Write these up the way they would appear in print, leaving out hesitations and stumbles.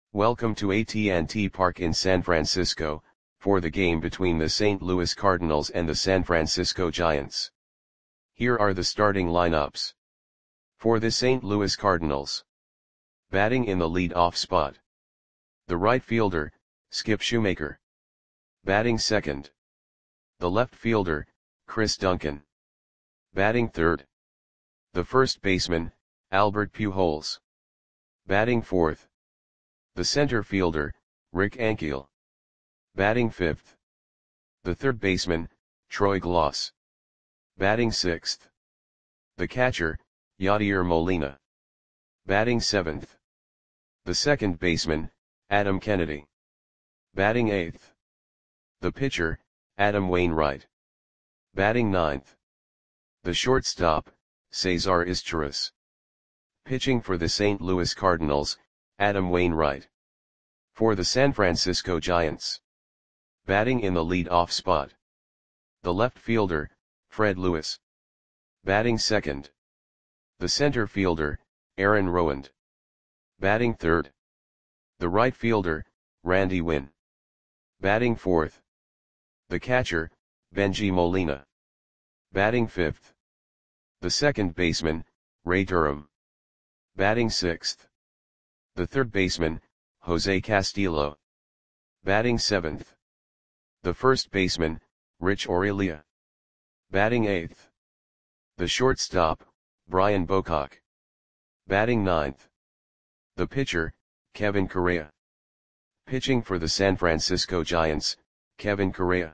Welcome to AT&T Park in San Francisco, for the game between the St. Louis Cardinals and the San Francisco Giants. Here are the starting lineups. For the St. Louis Cardinals. Batting in the lead-off spot. The right fielder, Skip Schumaker. Batting second. The left fielder, Chris Duncan. Batting third. The first baseman, Albert Pujols. Batting fourth. The center fielder, Rick Ankiel. Batting fifth. The third baseman, Troy Glaus. Batting sixth. The catcher, Yadier Molina. Batting seventh. The second baseman, Adam Kennedy. Batting eighth. The pitcher, Adam Wainwright. Batting ninth. The shortstop, Cesar Izturis. Pitching for the St. Louis Cardinals, Adam Wainwright. For the San Francisco Giants. Batting in the lead-off spot. The left fielder, Fred Lewis. Batting second. The center fielder, Aaron Rowand. Batting third. The right fielder, Randy Winn. Batting fourth. The catcher, Bengie Molina. Batting fifth. The second baseman, Ray Durham. Batting sixth. The third baseman, Jose Castillo. Batting seventh. The first baseman, Rich Aurelia. Batting eighth. The shortstop, Brian Bocock. Batting ninth. The pitcher, Kevin Correa. Pitching for the San Francisco Giants, Kevin Correa.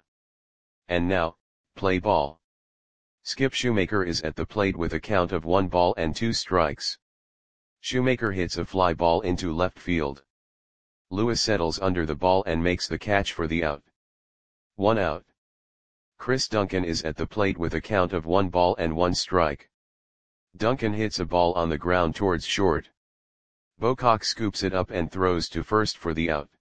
And now, play ball. Skip Schumaker is at the plate with a count of 1 ball and 2 strikes. Schumaker hits a fly ball into left field. Lewis settles under the ball and makes the catch for the out. 1 out. Chris Duncan is at the plate with a count of 1 ball and 1 strike. Duncan hits a ball on the ground towards short. Bocock scoops it up and throws to first for the out.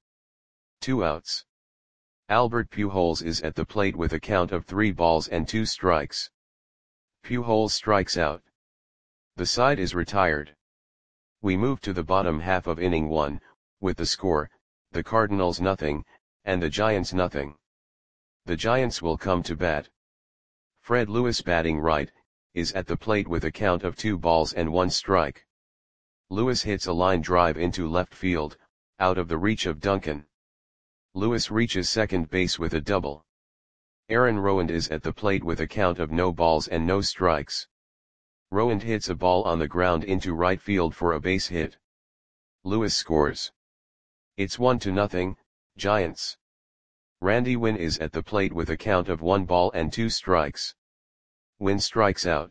2 outs. Albert Pujols is at the plate with a count of 3 balls and 2 strikes. Pujols strikes out. The side is retired. We move to the bottom half of inning 1, with the score, the Cardinals nothing, and the Giants nothing. The Giants will come to bat. Fred Lewis batting right, is at the plate with a count of 2 balls and 1 strike. Lewis hits a line drive into left field, out of the reach of Duncan. Lewis reaches second base with a double. Aaron Rowand is at the plate with a count of no balls and no strikes. Rowand hits a ball on the ground into right field for a base hit. Lewis scores. It's 1-0, Giants. Randy Winn is at the plate with a count of 1 ball and 2 strikes. Winn strikes out.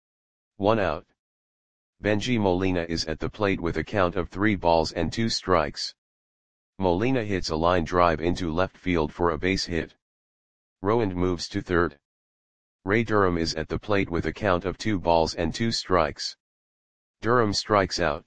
1 out. Bengie Molina is at the plate with a count of 3 balls and 2 strikes. Molina hits a line drive into left field for a base hit. Rowand moves to third. Ray Durham is at the plate with a count of 2 balls and 2 strikes. Durham strikes out.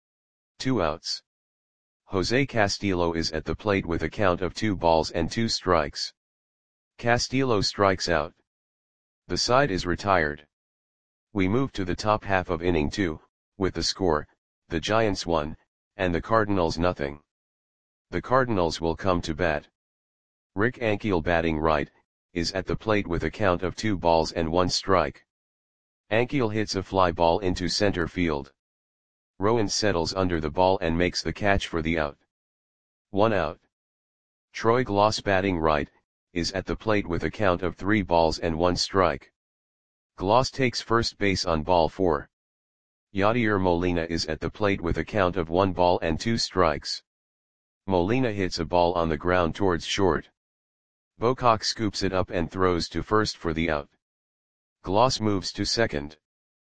2 outs. Jose Castillo is at the plate with a count of 2 balls and 2 strikes. Castillo strikes out. The side is retired. We move to the top half of inning 2, with the score, the Giants 1, and the Cardinals nothing. The Cardinals will come to bat. Rick Ankiel batting right, is at the plate with a count of 2 balls and 1 strike. Ankiel hits a fly ball into center field. Rowand settles under the ball and makes the catch for the out. 1 out. Troy Glaus batting right, is at the plate with a count of 3 balls and 1 strike. Glaus takes first base on ball 4. Yadier Molina is at the plate with a count of 1 ball and 2 strikes. Molina hits a ball on the ground towards short. Bocock scoops it up and throws to first for the out. Glaus moves to second.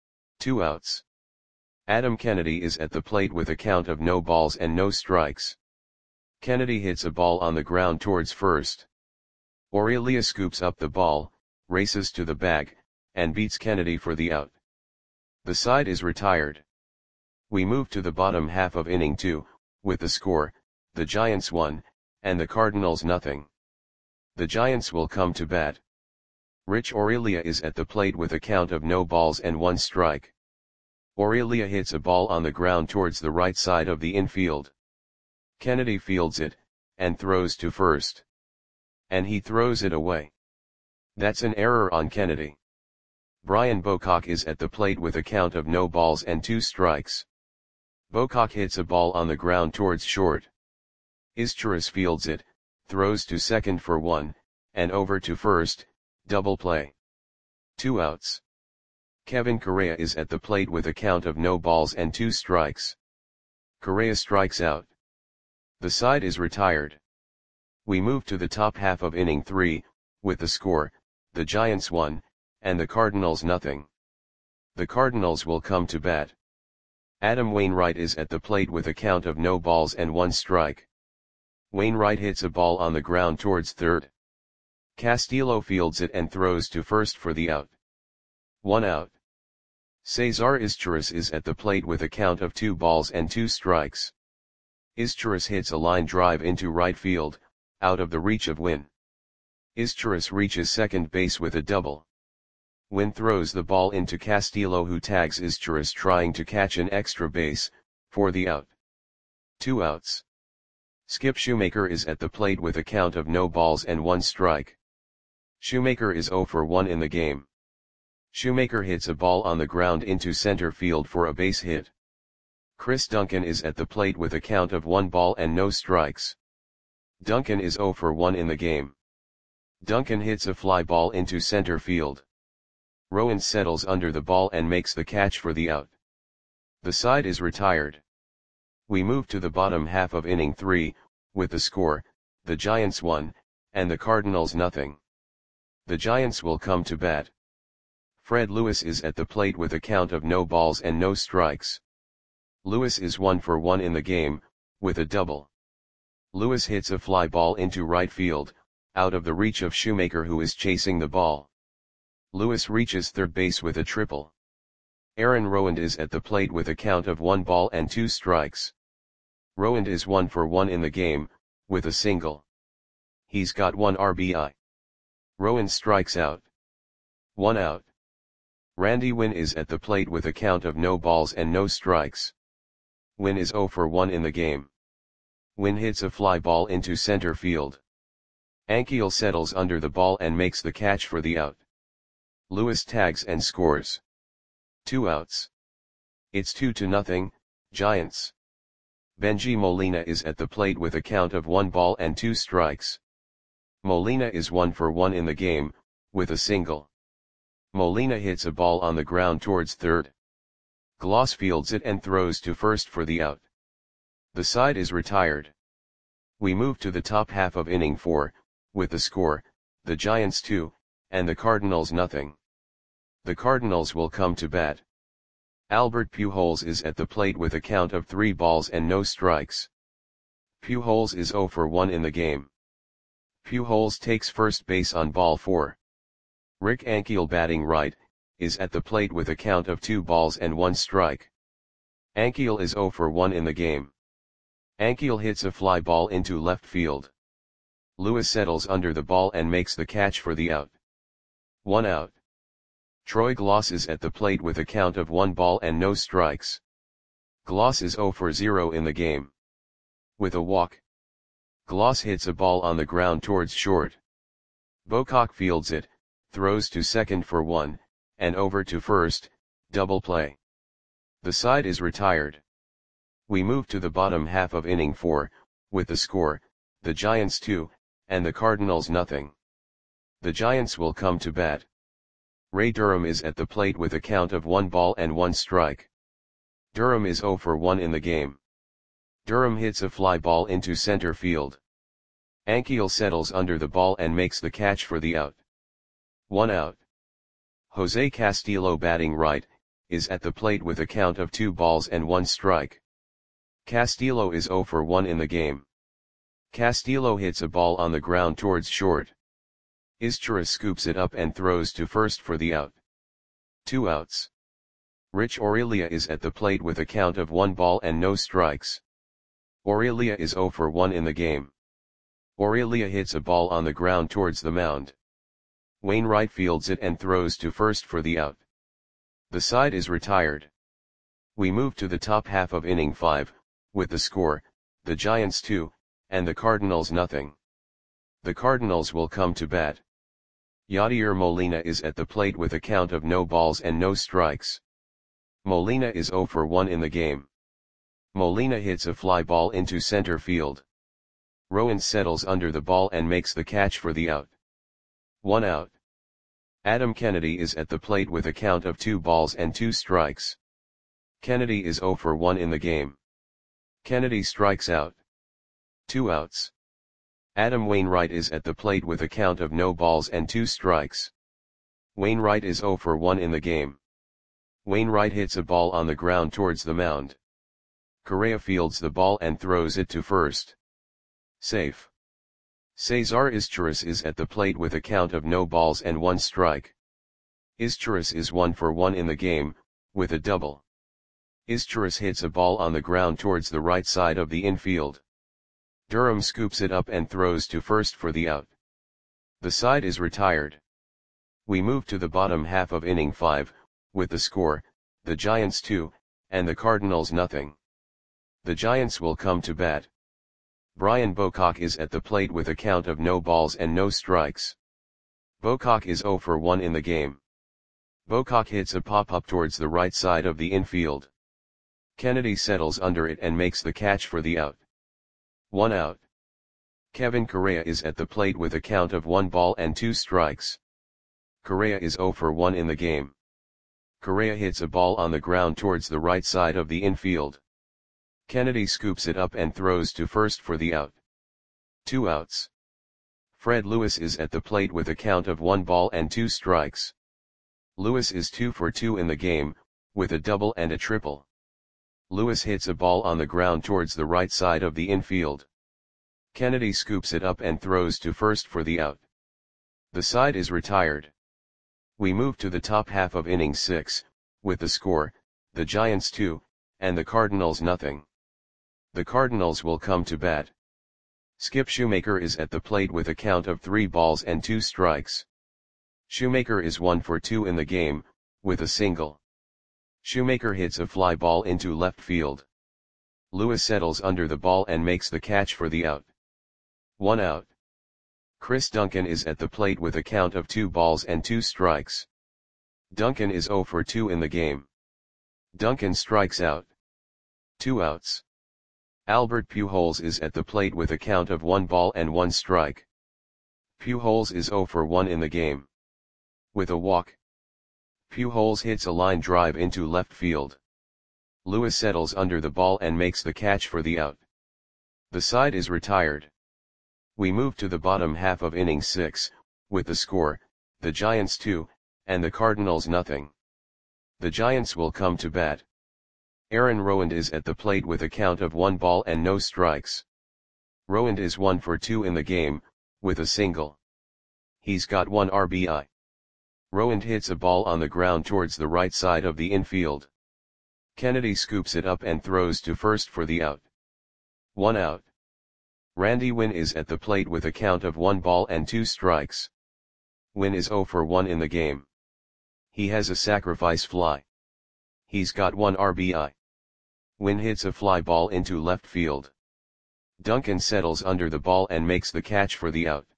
2 outs. Adam Kennedy is at the plate with a count of no balls and no strikes. Kennedy hits a ball on the ground towards first. Aurelia scoops up the ball, races to the bag, and beats Kennedy for the out. The side is retired. We move to the bottom half of inning 2, with the score, the Giants 1, and the Cardinals nothing. The Giants will come to bat. Rich Aurelia is at the plate with a count of no balls and 1 strike. Aurelia hits a ball on the ground towards the right side of the infield. Kennedy fields it, and throws to first. And he throws it away. That's an error on Kennedy. Brian Bocock is at the plate with a count of no balls and 2 strikes. Bocock hits a ball on the ground towards short. Izturis fields it, throws to second for 1, and over to first, double play. 2 outs. Kevin Correa is at the plate with a count of no balls and 2 strikes. Correa strikes out. The side is retired. We move to the top half of inning 3, with the score, the Giants 1, and the Cardinals nothing. The Cardinals will come to bat. Adam Wainwright is at the plate with a count of no balls and 1 strike. Wainwright hits a ball on the ground towards third. Castillo fields it and throws to first for the out. 1 out. Cesar Izturis is at the plate with a count of 2 balls and 2 strikes. Izturis hits a line drive into right field, out of the reach of Wynn. Izturis reaches second base with a double. Wynn throws the ball into Castillo, who tags Izturis trying to catch an extra base, for the out. 2 outs. Skip Shoemaker is at the plate with a count of no balls and 1 strike. Shoemaker is 0 for 1 in the game. Shoemaker hits a ball on the ground into center field for a base hit. Chris Duncan is at the plate with a count of 1 ball and no strikes. Duncan is 0 for 1 in the game. Duncan hits a fly ball into center field. Rowan settles under the ball and makes the catch for the out. The side is retired. We move to the bottom half of inning 3, with the score, the Giants 1, and the Cardinals nothing. The Giants will come to bat. Fred Lewis is at the plate with a count of no balls and no strikes. Lewis is 1 for 1 in the game, with a double. Lewis hits a fly ball into right field, out of the reach of Shoemaker, who is chasing the ball. Lewis reaches third base with a triple. Aaron Rowand is at the plate with a count of 1 ball and 2 strikes. Rowand is 1 for 1 in the game, with a single. He's got 1 RBI. Rowand strikes out. 1 out. Randy Wynn is at the plate with a count of no balls and no strikes. Wynn is 0 for 1 in the game. Wynn hits a fly ball into center field. Ankiel settles under the ball and makes the catch for the out. Lewis tags and scores. 2 outs. It's 2-0, Giants. Benji Molina is at the plate with a count of 1 ball and 2 strikes. Molina is 1 for 1 in the game, with a single. Molina hits a ball on the ground towards third. Gloss fields it and throws to first for the out. The side is retired. We move to the top half of inning 4, with the score, the Giants 2, and the Cardinals nothing. The Cardinals will come to bat. Albert Pujols is at the plate with a count of 3 balls and no strikes. Pujols is 0 for 1 in the game. Pujols takes first base on ball 4. Rick Ankiel, batting right, is at the plate with a count of 2 balls and 1 strike. Ankiel is 0 for 1 in the game. Ankiel hits a fly ball into left field. Lewis settles under the ball and makes the catch for the out. 1 out. Troy Gloss is at the plate with a count of 1 ball and no strikes. Gloss is 0 for 0 in the game. With a walk. Gloss hits a ball on the ground towards short. Bocock fields it, throws to second for 1, and over to first, double play. The side is retired. We move to the bottom half of inning 4, with the score, the Giants 2, and the Cardinals nothing. The Giants will come to bat. Ray Durham is at the plate with a count of 1 ball and 1 strike. Durham is 0 for 1 in the game. Durham hits a fly ball into center field. Ankiel settles under the ball and makes the catch for the out. 1 out. Jose Castillo, batting right, is at the plate with a count of 2 balls and 1 strike. Castillo is 0 for 1 in the game. Castillo hits a ball on the ground towards short. Izturis scoops it up and throws to first for the out. 2 outs. Rich Aurelia is at the plate with a count of 1 ball and no strikes. Aurelia is 0 for 1 in the game. Aurelia hits a ball on the ground towards the mound. Wainwright fields it and throws to first for the out. The side is retired. We move to the top half of inning 5, with the score, the Giants 2, and the Cardinals nothing. The Cardinals will come to bat. Yadier Molina is at the plate with a count of no balls and no strikes. Molina is 0 for 1 in the game. Molina hits a fly ball into center field. Rowan settles under the ball and makes the catch for the out. 1 out. Adam Kennedy is at the plate with a count of 2 balls and 2 strikes. Kennedy is 0 for 1 in the game. Kennedy strikes out. 2 outs. Adam Wainwright is at the plate with a count of no balls and 2 strikes. Wainwright is 0 for 1 in the game. Wainwright hits a ball on the ground towards the mound. Correa fields the ball and throws it to first. Safe. Cesar Izturis is at the plate with a count of no balls and 1 strike. Izturis is 1 for 1 in the game, with a double. Izturis hits a ball on the ground towards the right side of the infield. Durham scoops it up and throws to first for the out. The side is retired. We move to the bottom half of inning 5, with the score, the Giants 2, and the Cardinals nothing. The Giants will come to bat. Brian Bocock is at the plate with a count of no balls and no strikes. Bocock is 0 for 1 in the game. Bocock hits a pop-up towards the right side of the infield. Kennedy settles under it and makes the catch for the out. 1 out. Kevin Correa is at the plate with a count of 1 ball and 2 strikes. Correa is 0 for 1 in the game. Correa hits a ball on the ground towards the right side of the infield. Kennedy scoops it up and throws to first for the out. 2 outs. Fred Lewis is at the plate with a count of 1 ball and 2 strikes. Lewis is 2 for 2 in the game, with a double and a triple. Lewis hits a ball on the ground towards the right side of the infield. Kennedy scoops it up and throws to first for the out. The side is retired. We move to the top half of inning 6, with the score, the Giants 2, and the Cardinals nothing. The Cardinals will come to bat. Skip Shoemaker is at the plate with a count of 3 balls and 2 strikes. Shoemaker is 1 for 2 in the game, with a single. Shoemaker hits a fly ball into left field. Lewis settles under the ball and makes the catch for the out. 1 out. Chris Duncan is at the plate with a count of 2 balls and 2 strikes. Duncan is 0 for 2 in the game. Duncan strikes out. 2 outs. Albert Pujols is at the plate with a count of 1 ball and 1 strike. Pujols is 0 for 1 in the game. With a walk. Pujols hits a line drive into left field. Lewis settles under the ball and makes the catch for the out. The side is retired. We move to the bottom half of inning 6, with the score, the Giants 2, and the Cardinals nothing. The Giants will come to bat. Aaron Rowand is at the plate with a count of 1 ball and no strikes. Rowand is 1 for 2 in the game, with a single. He's got 1 RBI. Rowand hits a ball on the ground towards the right side of the infield. Kennedy scoops it up and throws to first for the out. 1 out. Randy Winn is at the plate with a count of 1 ball and 2 strikes. Winn is 0 for 1 in the game. He has a sacrifice fly. He's got 1 RBI. Winn hits a fly ball into left field. Duncan settles under the ball and makes the catch for the out.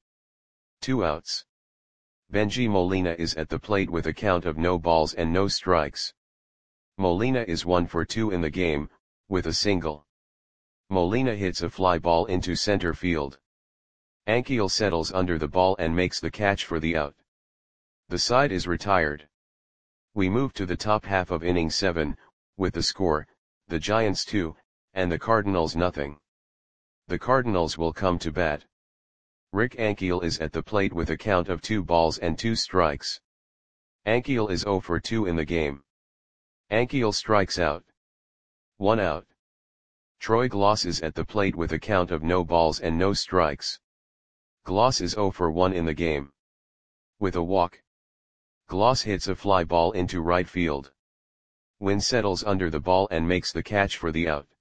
2 outs. Benji Molina is at the plate with a count of no balls and no strikes. Molina is 1 for 2 in the game, with a single. Molina hits a fly ball into center field. Ankiel settles under the ball and makes the catch for the out. The side is retired. We move to the top half of inning 7, with the score, the Giants 2, and the Cardinals nothing. The Cardinals will come to bat. Rick Ankiel is at the plate with a count of 2 balls and 2 strikes. Ankiel is 0 for 2 in the game. Ankiel strikes out. 1 out. Troy Gloss is at the plate with a count of no balls and no strikes. Gloss is 0 for 1 in the game. With a walk. Gloss hits a fly ball into right field. Winn settles under the ball and makes the catch for the out.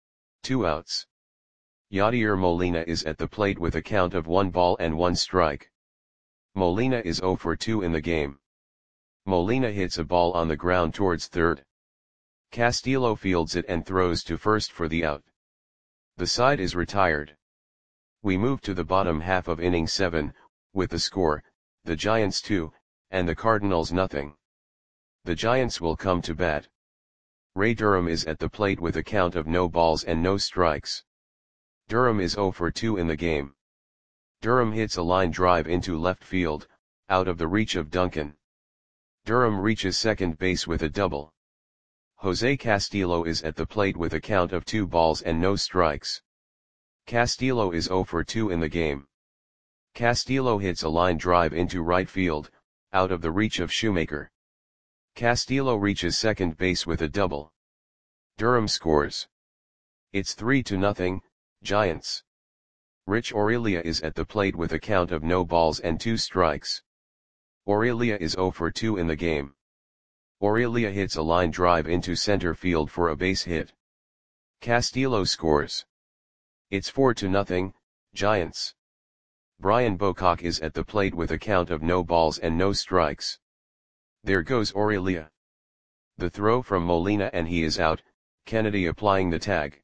2 outs. Yadier Molina is at the plate with a count of 1 ball and 1 strike. Molina is 0 for 2 in the game. Molina hits a ball on the ground towards third. Castillo fields it and throws to first for the out. The side is retired. We move to the bottom half of inning 7, with the score, the Giants 2, and the Cardinals nothing. The Giants will come to bat. Ray Durham is at the plate with a count of no balls and no strikes. Durham is 0 for 2 in the game. Durham hits a line drive into left field, out of the reach of Duncan. Durham reaches second base with a double. Jose Castillo is at the plate with a count of 2 balls and no strikes. Castillo is 0 for 2 in the game. Castillo hits a line drive into right field, out of the reach of Shoemaker. Castillo reaches second base with a double. Durham scores. It's 3-0, Giants. Rich Aurelia is at the plate with a count of no balls and 2 strikes. Aurelia is 0 for 2 in the game. Aurelia hits a line drive into center field for a base hit. Castillo scores. It's 4-0, Giants. Brian Bocock is at the plate with a count of no balls and no strikes. There goes Aurelia. The throw from Molina and he is out, Kennedy applying the tag.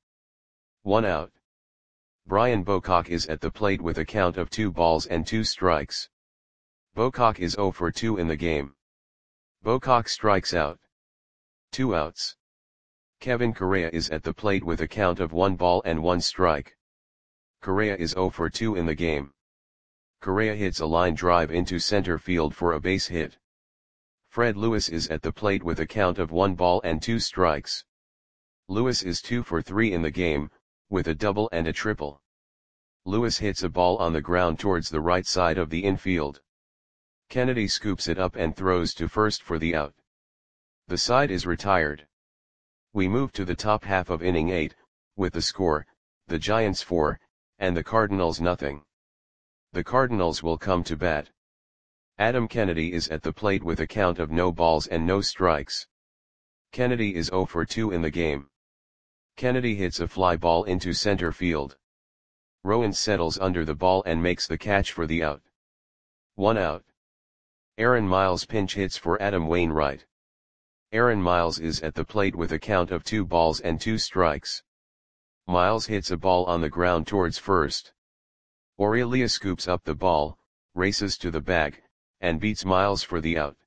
1 out. Brian Bocock is at the plate with a count of 2 balls and 2 strikes. Bocock is 0 for 2 in the game. Bocock strikes out. 2 outs. Kevin Correa is at the plate with a count of 1 ball and 1 strike. Correa is 0 for 2 in the game. Correa hits a line drive into center field for a base hit. Fred Lewis is at the plate with a count of 1 ball and 2 strikes. Lewis is 2 for 3 in the game, with a double and a triple. Lewis hits a ball on the ground towards the right side of the infield. Kennedy scoops it up and throws to first for the out. The side is retired. We move to the top half of inning 8, with the score, the Giants 4, and the Cardinals nothing. The Cardinals will come to bat. Adam Kennedy is at the plate with a count of no balls and no strikes. Kennedy is 0 for 2 in the game. Kennedy hits a fly ball into center field. Rowan settles under the ball and makes the catch for the out. 1 out. Aaron Miles pinch hits for Adam Wainwright. Aaron Miles is at the plate with a count of 2 balls and 2 strikes. Miles hits a ball on the ground towards first. Aurelia scoops up the ball, races to the bag, and beats Miles for the out.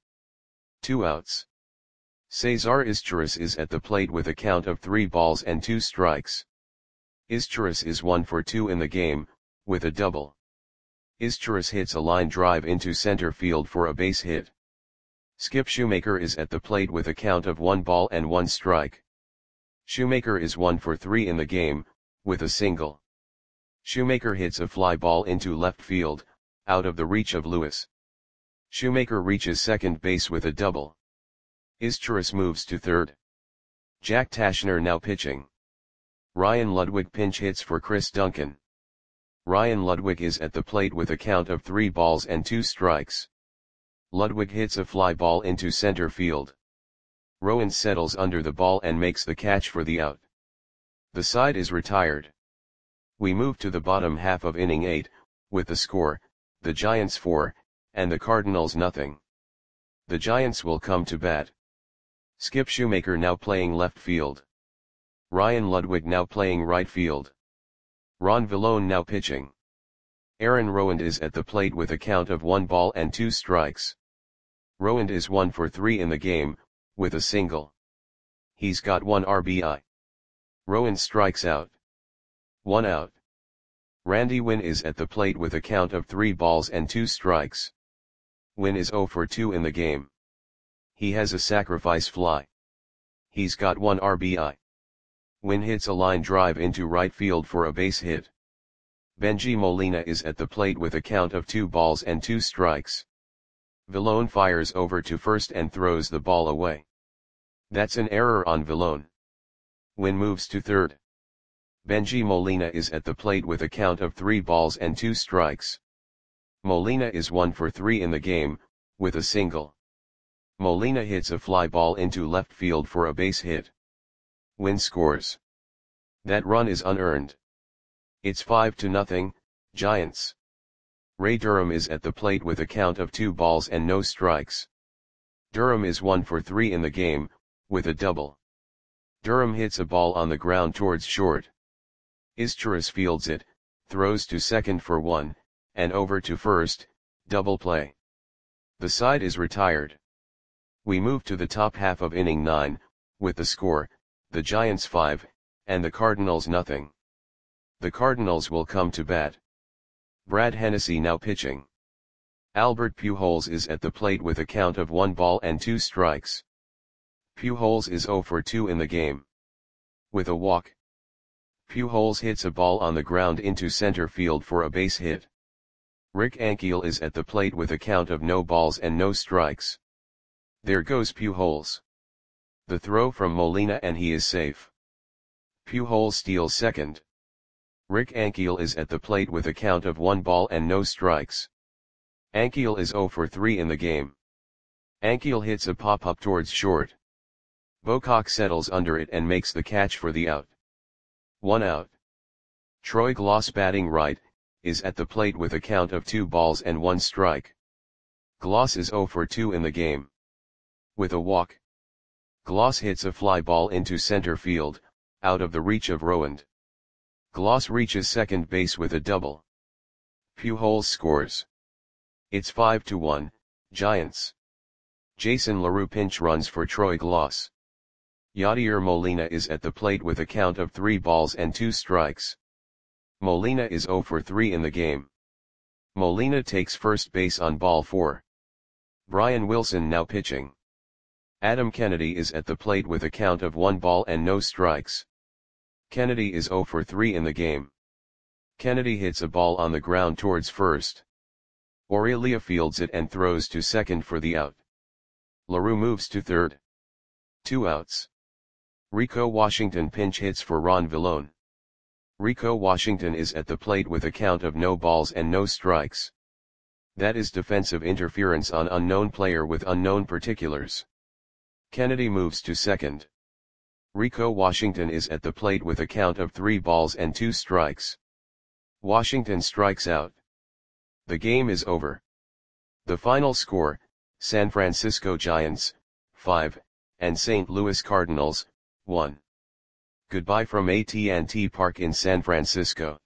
2 outs. Cesar Izturis is at the plate with a count of 3 balls and 2 strikes. Izturis is 1 for 2 in the game, with a double. Izturis hits a line drive into center field for a base hit. Skip Shoemaker is at the plate with a count of 1 ball and 1 strike. Shoemaker is 1 for 3 in the game, with a single. Shoemaker hits a fly ball into left field, out of the reach of Lewis. Shoemaker reaches second base with a double. Izturis moves to third. Jack Tashner now pitching. Ryan Ludwig pinch hits for Chris Duncan. Ryan Ludwig is at the plate with a count of 3 balls and 2 strikes. Ludwig hits a fly ball into center field. Rowan settles under the ball and makes the catch for the out. The side is retired. We move to the bottom half of inning 8, with the score, the Giants 4, and the Cardinals nothing. The Giants will come to bat. Skip Shoemaker now playing left field. Ryan Ludwig now playing right field. Ron Villone now pitching. Aaron Rowand is at the plate with a count of 1 ball and 2 strikes. Rowand is 1 for 3 in the game, with a single. He's got 1 RBI. Rowand strikes out. 1 out. Randy Winn is at the plate with a count of 3 balls and 2 strikes. Winn is 0 for 2 in the game. He has a sacrifice fly. He's got 1 RBI. Winn hits a line drive into right field for a base hit. Benji Molina is at the plate with a count of 2 balls and 2 strikes. Villone fires over to first and throws the ball away. That's an error on Villone. Winn moves to third. Benji Molina is at the plate with a count of 3 balls and 2 strikes. Molina is 1 for 3 in the game, with a single. Molina hits a fly ball into left field for a base hit. Winn scores. That run is unearned. It's 5-0, Giants. Ray Durham is at the plate with a count of 2 balls and no strikes. Durham is 1 for 3 in the game, with a double. Durham hits a ball on the ground towards short. Izturis fields it, throws to second for 1, and over to first, double play. The side is retired. We move to the top half of inning 9, with the score, the Giants 5, and the Cardinals nothing. The Cardinals will come to bat. Brad Hennessy now pitching. Albert Pujols is at the plate with a count of 1 ball and 2 strikes. Pujols is 0 for 2 in the game. With a walk, Pujols hits a ball on the ground into center field for a base hit. Rick Ankiel is at the plate with a count of no balls and no strikes. There goes Pujols. The throw from Molina and he is safe. Pujols steals second. Rick Ankiel is at the plate with a count of 1 ball and no strikes. Ankiel is 0 for 3 in the game. Ankiel hits a pop-up towards short. Bocock settles under it and makes the catch for the out. 1 out. Troy Glaus batting right, is at the plate with a count of 2 balls and 1 strike. Glaus is 0 for 2 in the game. With a walk, Glaus hits a fly ball into center field, out of the reach of Rowand. Glaus reaches second base with a double. Pujols scores. It's 5-1, Giants. Jason LaRue pinch runs for Troy Glaus. Yadier Molina is at the plate with a count of 3 balls and 2 strikes. Molina is 0 for 3 in the game. Molina takes first base on ball 4. Brian Wilson now pitching. Adam Kennedy is at the plate with a count of 1 ball and no strikes. Kennedy is 0 for 3 in the game. Kennedy hits a ball on the ground towards first. Aurelia fields it and throws to second for the out. LaRue moves to third. 2 outs. Rico Washington pinch hits for Ron Villone. Rico Washington is at the plate with a count of no balls and no strikes. That is defensive interference on unknown player with unknown particulars. Kennedy moves to second. Rico Washington is at the plate with a count of 3 balls and 2 strikes. Washington strikes out. The game is over. The final score, San Francisco Giants, 5, and St. Louis Cardinals, 1. Goodbye from AT&T Park in San Francisco.